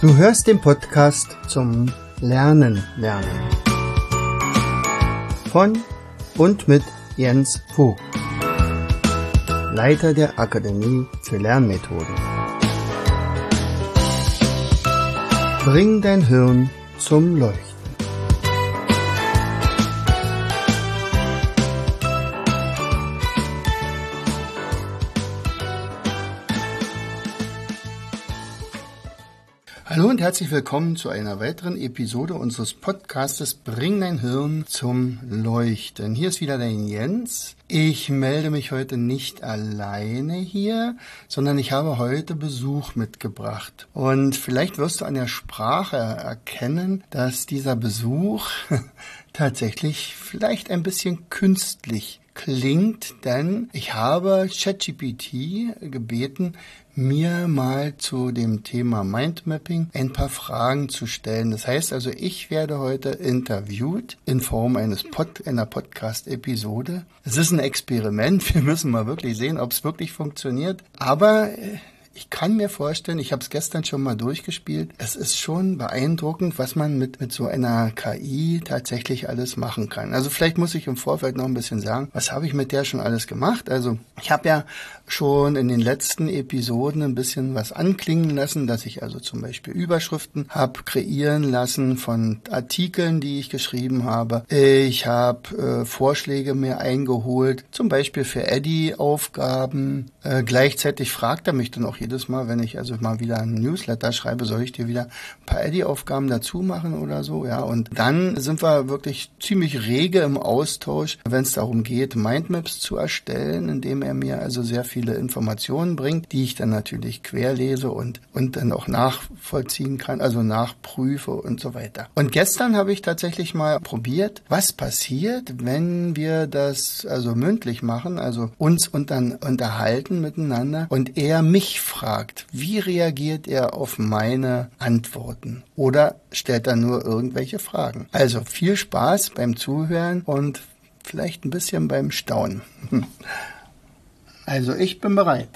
Du hörst den Podcast zum Lernen. Von und mit Jens Vogt, Leiter der Akademie für Lernmethoden. Bring dein Hirn zum Leuchten. Hallo und herzlich willkommen zu einer weiteren Episode unseres Podcastes Bring dein Hirn zum Leuchten. Hier ist wieder der Jens. Ich melde mich heute nicht alleine hier, sondern ich habe heute Besuch mitgebracht. Und vielleicht wirst du an der Sprache erkennen, dass dieser Besuch tatsächlich vielleicht ein bisschen künstlich klingt, denn ich habe ChatGPT gebeten, mir mal zu dem Thema Mindmapping ein paar Fragen zu stellen. Das heißt also, ich werde heute interviewt in Form einer Podcast-Episode. Es ist ein Experiment. Wir müssen mal wirklich sehen, ob es wirklich funktioniert. Aber ich kann mir vorstellen, ich habe es gestern schon mal durchgespielt, es ist schon beeindruckend, was man mit so einer KI tatsächlich alles machen kann. Also vielleicht muss ich im Vorfeld noch ein bisschen sagen, was habe ich mit der schon alles gemacht? Also ich habe ja schon in den letzten Episoden ein bisschen was anklingen lassen, dass ich also zum Beispiel Überschriften habe kreieren lassen von Artikeln, die ich geschrieben habe. Ich habe Vorschläge mir eingeholt, zum Beispiel für Eddy-Aufgaben. Gleichzeitig fragt er mich dann auch jedes Mal, wenn ich also mal wieder einen Newsletter schreibe, soll ich dir wieder ein paar Eddy-Aufgaben dazu machen oder so, ja. Und dann sind wir wirklich ziemlich rege im Austausch, wenn es darum geht, Mindmaps zu erstellen, indem er mir also sehr viele Informationen bringt, die ich dann natürlich querlese und dann auch nachvollziehen kann, also nachprüfe und so weiter. Und gestern habe ich tatsächlich mal probiert, was passiert, wenn wir das also mündlich machen, also uns und dann unterhalten miteinander und er mich fragt, wie reagiert er auf meine Antworten oder stellt er nur irgendwelche Fragen. Also viel Spaß beim Zuhören und vielleicht ein bisschen beim Staunen. Also ich bin bereit.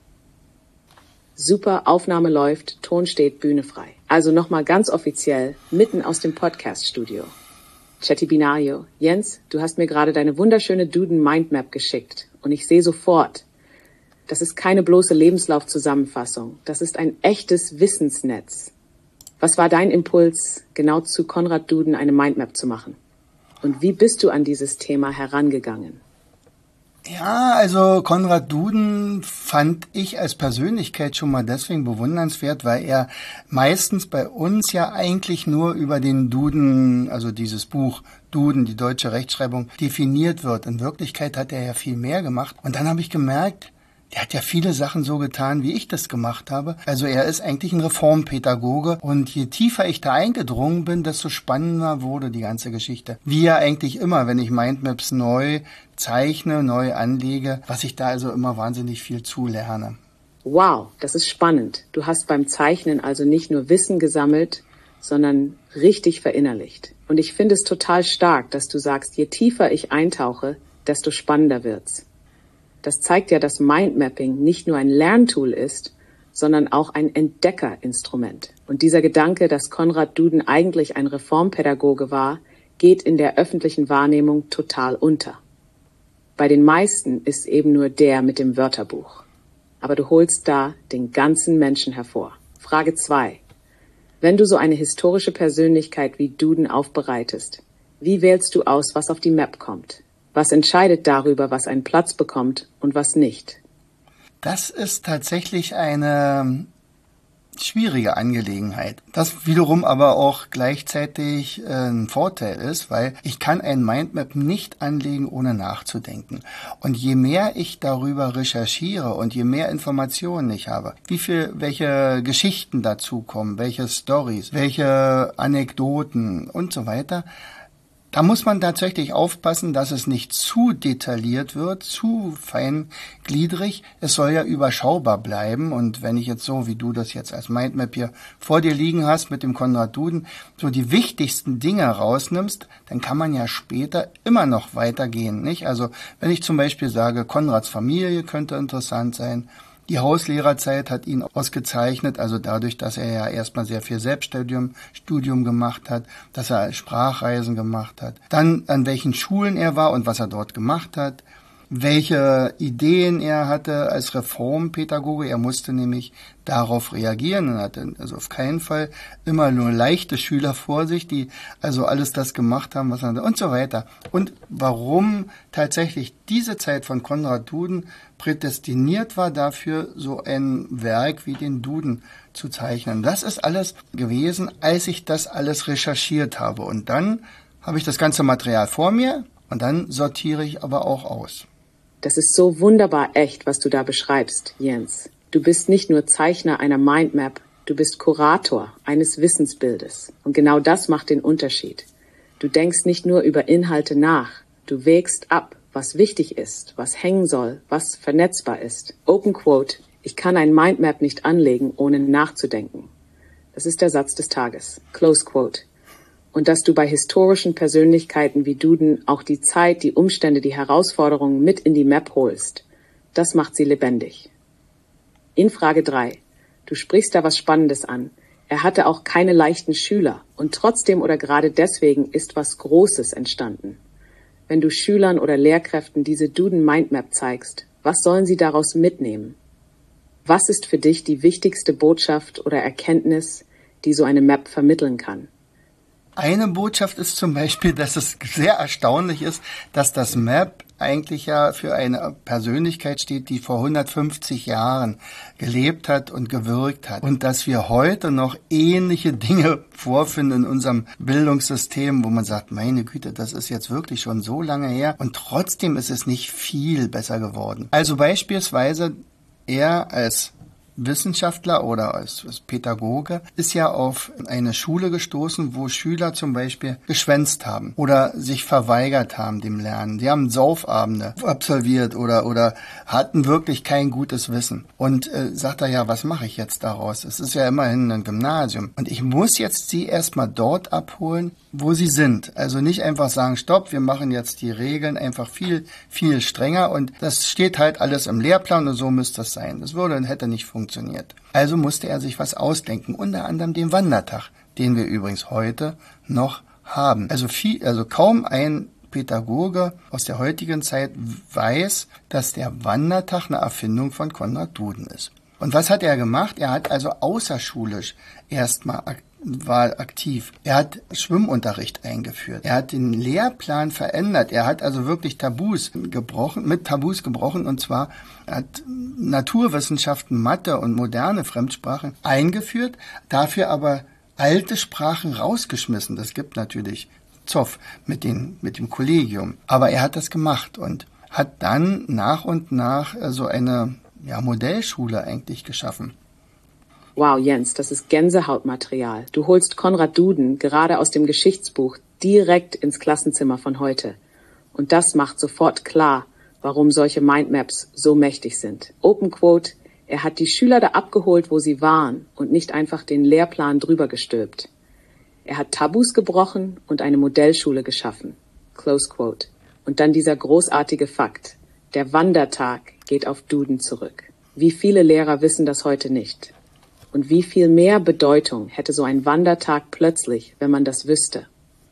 Super, Aufnahme läuft, Ton steht, Bühne frei. Also nochmal ganz offiziell, mitten aus dem Podcast-Studio. Chatibinario, Jens, du hast mir gerade deine wunderschöne Duden-Mindmap geschickt und ich sehe sofort, das ist keine bloße Lebenslaufzusammenfassung, das ist ein echtes Wissensnetz. Was war dein Impuls, genau zu Konrad Duden eine Mindmap zu machen? Und wie bist du an dieses Thema herangegangen? Ja, also Konrad Duden fand ich als Persönlichkeit schon mal deswegen bewundernswert, weil er meistens bei uns ja eigentlich nur über den Duden, also dieses Buch Duden, die deutsche Rechtschreibung, definiert wird. In Wirklichkeit hat er ja viel mehr gemacht. Und dann habe ich gemerkt, der hat ja viele Sachen so getan, wie ich das gemacht habe. Also er ist eigentlich ein Reformpädagoge und je tiefer ich da eingedrungen bin, desto spannender wurde die ganze Geschichte. Wie ja eigentlich immer, wenn ich Mindmaps neu zeichne, neu anlege, was ich da also immer wahnsinnig viel zulerne. Wow, das ist spannend. Du hast beim Zeichnen also nicht nur Wissen gesammelt, sondern richtig verinnerlicht. Und ich finde es total stark, dass du sagst, je tiefer ich eintauche, desto spannender wird's. Das zeigt ja, dass Mindmapping nicht nur ein Lerntool ist, sondern auch ein Entdeckerinstrument. Und dieser Gedanke, dass Konrad Duden eigentlich ein Reformpädagoge war, geht in der öffentlichen Wahrnehmung total unter. Bei den meisten ist eben nur der mit dem Wörterbuch. Aber du holst da den ganzen Menschen hervor. Frage 2. Wenn du so eine historische Persönlichkeit wie Duden aufbereitest, wie wählst du aus, was auf die Map kommt? Was entscheidet darüber, was einen Platz bekommt und was nicht? Das ist tatsächlich eine schwierige Angelegenheit. Das wiederum aber auch gleichzeitig ein Vorteil ist, weil ich kann ein Mindmap nicht anlegen, ohne nachzudenken. Und je mehr ich darüber recherchiere und je mehr Informationen ich habe, welche Geschichten dazukommen, welche Stories, welche Anekdoten und so weiter, da muss man tatsächlich aufpassen, dass es nicht zu detailliert wird, zu feingliedrig. Es soll ja überschaubar bleiben. Und wenn ich jetzt so, wie du das jetzt als Mindmap hier vor dir liegen hast mit dem Konrad Duden, so die wichtigsten Dinge rausnimmst, dann kann man ja später immer noch weitergehen, nicht? Also wenn ich zum Beispiel sage, Konrads Familie könnte interessant sein, Die Hauslehrerzeit hat ihn ausgezeichnet, also dadurch, dass er ja erstmal sehr viel Selbststudium gemacht hat, dass er Sprachreisen gemacht hat. Dann an welchen Schulen er war und was er dort gemacht hat. Welche Ideen er hatte als Reformpädagoge. Er musste nämlich darauf reagieren und hatte also auf keinen Fall immer nur leichte Schüler vor sich, die also alles das gemacht haben, was er und so weiter. Und warum tatsächlich diese Zeit von Konrad Duden prädestiniert war dafür, so ein Werk wie den Duden zu zeichnen. Das ist alles gewesen, als ich das alles recherchiert habe. Und dann habe ich das ganze Material vor mir und dann sortiere ich aber auch aus. Das ist so wunderbar echt, was du da beschreibst, Jens. Du bist nicht nur Zeichner einer Mindmap, du bist Kurator eines Wissensbildes. Und genau das macht den Unterschied. Du denkst nicht nur über Inhalte nach, du wägst ab, was wichtig ist, was hängen soll, was vernetzbar ist. Open Quote, ich kann ein Mindmap nicht anlegen, ohne nachzudenken. Das ist der Satz des Tages. Close Quote. Und dass du bei historischen Persönlichkeiten wie Duden auch die Zeit, die Umstände, die Herausforderungen mit in die Map holst, das macht sie lebendig. In Frage 3. Du sprichst da was Spannendes an. Er hatte auch keine leichten Schüler und trotzdem oder gerade deswegen ist was Großes entstanden. Wenn du Schülern oder Lehrkräften diese Duden Mindmap zeigst, was sollen sie daraus mitnehmen? Was ist für dich die wichtigste Botschaft oder Erkenntnis, die so eine Map vermitteln kann? Eine Botschaft ist zum Beispiel, dass es sehr erstaunlich ist, dass das Map eigentlich ja für eine Persönlichkeit steht, die vor 150 Jahren gelebt hat und gewirkt hat. Und dass wir heute noch ähnliche Dinge vorfinden in unserem Bildungssystem, wo man sagt, meine Güte, das ist jetzt wirklich schon so lange her und trotzdem ist es nicht viel besser geworden. Also beispielsweise er als Wissenschaftler oder als Pädagoge ist ja auf eine Schule gestoßen, wo Schüler zum Beispiel geschwänzt haben oder sich verweigert haben dem Lernen. Die haben Saufabende absolviert oder hatten wirklich kein gutes Wissen. Und sagt er, ja, was mache ich jetzt daraus? Es ist ja immerhin ein Gymnasium. Und ich muss jetzt sie erstmal dort abholen, wo sie sind. Also nicht einfach sagen, stopp, wir machen jetzt die Regeln einfach viel, viel strenger und das steht halt alles im Lehrplan und so müsste das sein. Das hätte nicht funktioniert. Also musste er sich was ausdenken, unter anderem den Wandertag, den wir übrigens heute noch haben. Also kaum ein Pädagoge aus der heutigen Zeit weiß, dass der Wandertag eine Erfindung von Konrad Duden ist. Und was hat er gemacht? Er hat also außerschulisch erstmal war aktiv. Er hat Schwimmunterricht eingeführt. Er hat den Lehrplan verändert. Er hat also wirklich Tabus gebrochen und zwar hat Naturwissenschaften, Mathe und moderne Fremdsprachen eingeführt, dafür aber alte Sprachen rausgeschmissen. Das gibt natürlich Zoff mit dem Kollegium. Aber er hat das gemacht und hat dann nach und nach so eine Modellschule eigentlich geschaffen. Wow, Jens, das ist Gänsehautmaterial. Du holst Konrad Duden gerade aus dem Geschichtsbuch direkt ins Klassenzimmer von heute. Und das macht sofort klar, warum solche Mindmaps so mächtig sind. Open Quote, er hat die Schüler da abgeholt, wo sie waren und nicht einfach den Lehrplan drüber gestülpt. Er hat Tabus gebrochen und eine Modellschule geschaffen. Close Quote. Und dann dieser großartige Fakt. Der Wandertag geht auf Duden zurück. Wie viele Lehrer wissen das heute nicht? Und wie viel mehr Bedeutung hätte so ein Wandertag plötzlich, wenn man das wüsste?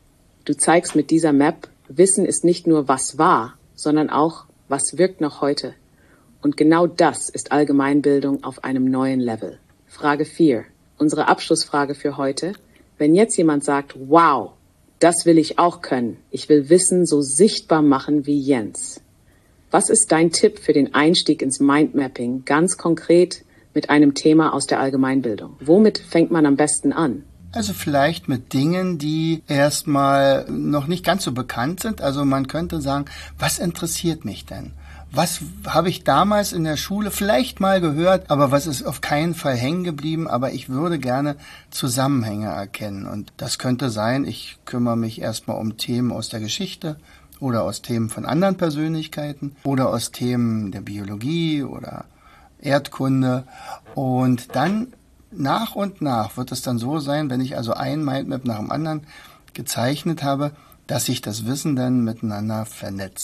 Du zeigst mit dieser Map, Wissen ist nicht nur was war, sondern auch, was wirkt noch heute. Und genau das ist Allgemeinbildung auf einem neuen Level. Frage 4. Unsere Abschlussfrage für heute. Wenn jetzt jemand sagt, wow, das will ich auch können. Ich will Wissen so sichtbar machen wie Jens. Was ist dein Tipp für den Einstieg ins Mindmapping, ganz konkret mit einem Thema aus der Allgemeinbildung? Womit fängt man am besten an? Also vielleicht mit Dingen, die erstmal noch nicht ganz so bekannt sind. Also man könnte sagen, was interessiert mich denn? Was habe ich damals in der Schule vielleicht mal gehört, aber was ist auf keinen Fall hängen geblieben, aber ich würde gerne Zusammenhänge erkennen. Und das könnte sein, ich kümmere mich erstmal um Themen aus der Geschichte oder aus Themen von anderen Persönlichkeiten oder aus Themen der Biologie oder Erdkunde. Und dann nach und nach wird es dann so sein, wenn ich also ein Mindmap nach dem anderen gezeichnet habe, dass sich das Wissen dann miteinander vernetzt.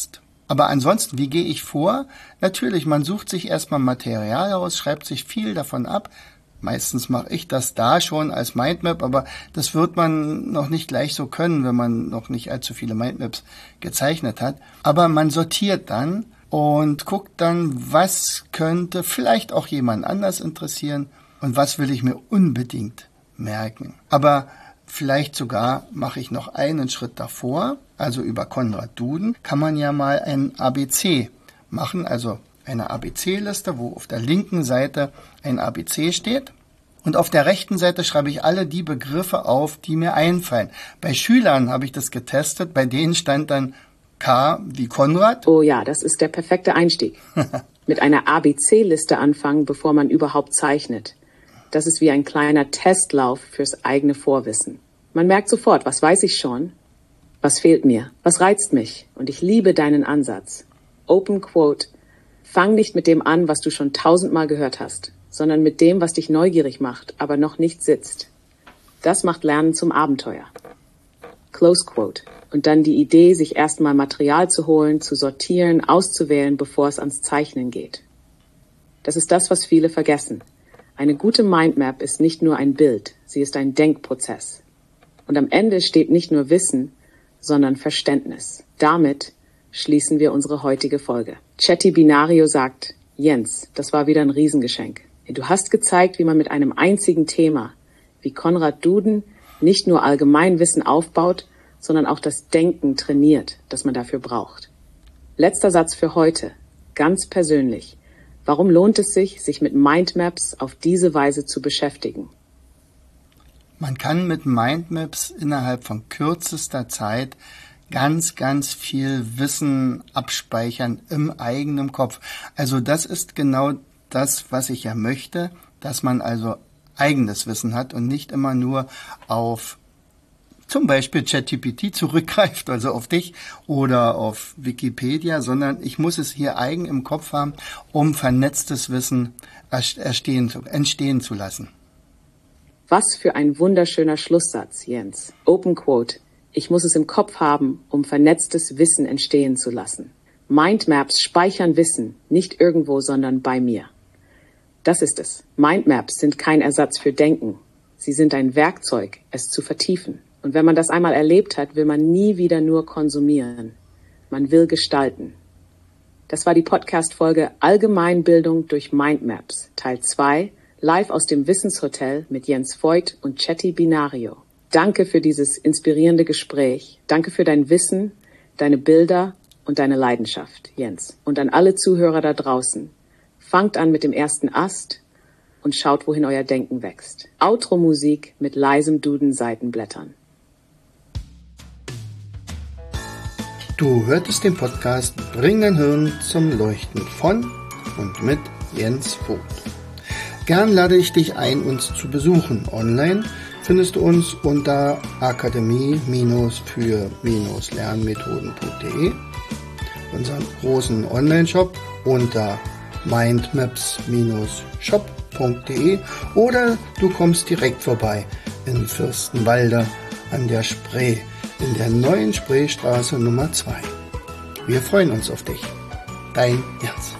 Aber ansonsten, wie gehe ich vor? Natürlich, man sucht sich erstmal Material aus, schreibt sich viel davon ab. Meistens mache ich das da schon als Mindmap, aber das wird man noch nicht gleich so können, wenn man noch nicht allzu viele Mindmaps gezeichnet hat. Aber man sortiert dann und guckt dann, was könnte vielleicht auch jemand anders interessieren und was will ich mir unbedingt merken. Aber vielleicht sogar mache ich noch einen Schritt davor, also über Konrad Duden kann man ja mal ein ABC machen, also eine ABC-Liste, wo auf der linken Seite ein ABC steht. Und auf der rechten Seite schreibe ich alle die Begriffe auf, die mir einfallen. Bei Schülern habe ich das getestet, bei denen stand dann K wie Konrad. Oh ja, das ist der perfekte Einstieg. Mit einer ABC-Liste anfangen, bevor man überhaupt zeichnet. Das ist wie ein kleiner Testlauf fürs eigene Vorwissen. Man merkt sofort, was weiß ich schon, was fehlt mir, was reizt mich. Und ich liebe deinen Ansatz. Open Quote. Fang nicht mit dem an, was du schon 1000-mal gehört hast, sondern mit dem, was dich neugierig macht, aber noch nicht sitzt. Das macht Lernen zum Abenteuer. Close Quote. Und dann die Idee, sich erstmal Material zu holen, zu sortieren, auszuwählen, bevor es ans Zeichnen geht. Das ist das, was viele vergessen. Eine gute Mindmap ist nicht nur ein Bild, sie ist ein Denkprozess. Und am Ende steht nicht nur Wissen, sondern Verständnis. Damit schließen wir unsere heutige Folge. Chetty Binario sagt, Jens, das war wieder ein Riesengeschenk. Du hast gezeigt, wie man mit einem einzigen Thema, wie Konrad Duden, nicht nur Allgemeinwissen aufbaut, sondern auch das Denken trainiert, das man dafür braucht. Letzter Satz für heute, ganz persönlich. Warum lohnt es sich, sich mit Mindmaps auf diese Weise zu beschäftigen? Man kann mit Mindmaps innerhalb von kürzester Zeit ganz, ganz viel Wissen abspeichern im eigenen Kopf. Also das ist genau das, was ich ja möchte, dass man also eigenes Wissen hat und nicht immer nur auf zum Beispiel ChatGPT zurückgreift, also auf dich oder auf Wikipedia, sondern ich muss es hier eigen im Kopf haben, um vernetztes Wissen entstehen zu lassen. Was für ein wunderschöner Schlusssatz, Jens. Open Quote. Ich muss es im Kopf haben, um vernetztes Wissen entstehen zu lassen. Mindmaps speichern Wissen, nicht irgendwo, sondern bei mir. Das ist es. Mindmaps sind kein Ersatz für Denken. Sie sind ein Werkzeug, es zu vertiefen. Und wenn man das einmal erlebt hat, will man nie wieder nur konsumieren. Man will gestalten. Das war die Podcast-Folge Allgemeinbildung durch Mindmaps, Teil 2, live aus dem Wissenshotel mit Jens Voigt und Chetty Binario. Danke für dieses inspirierende Gespräch. Danke für dein Wissen, deine Bilder und deine Leidenschaft, Jens. Und an alle Zuhörer da draußen. Fangt an mit dem ersten Ast und schaut, wohin euer Denken wächst. Outro-Musik mit leisem Duden-Seitenblättern. Du hörtest den Podcast Bring dein Hirn zum Leuchten von und mit Jens Voigt. Gern lade ich dich ein, uns zu besuchen. Online findest du uns unter akademie-für-lernmethoden.de, unseren großen Online-Shop unter mindmaps-shop.de oder du kommst direkt vorbei in Fürstenwalde an der Spree, in der neuen Spreestraße Nummer 2. Wir freuen uns auf dich. Dein Jens.